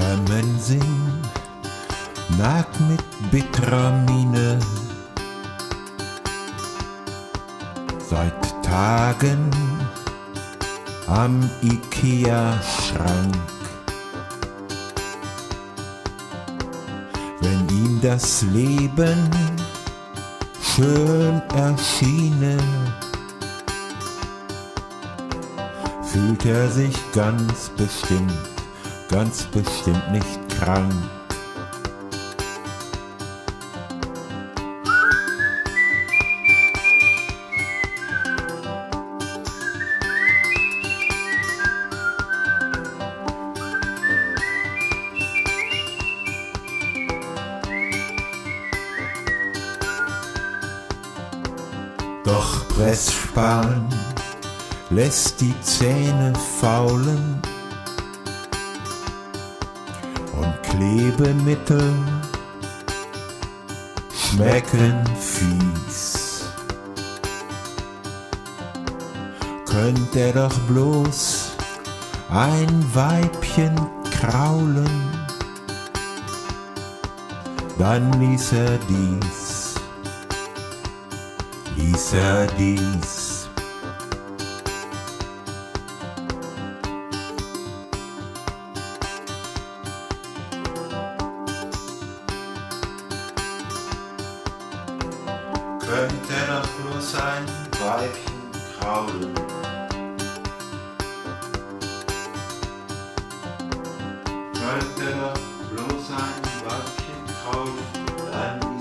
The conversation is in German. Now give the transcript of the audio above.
Mensing nagt mit bitterer Miene seit Tagen am Ikea-Schrank. Wenn ihm das Leben schön erschiene, fühlt er sich ganz bestimmt nicht krank. Doch Presssparen lässt die Zähne faulen und Klebemittel schmecken fies. Könnt er doch bloß ein Weibchen kraulen, dann ließ er dies. Könnte doch bloß ein Weibchen kraulen, könnte doch bloß ein Weibchen kraulen, dann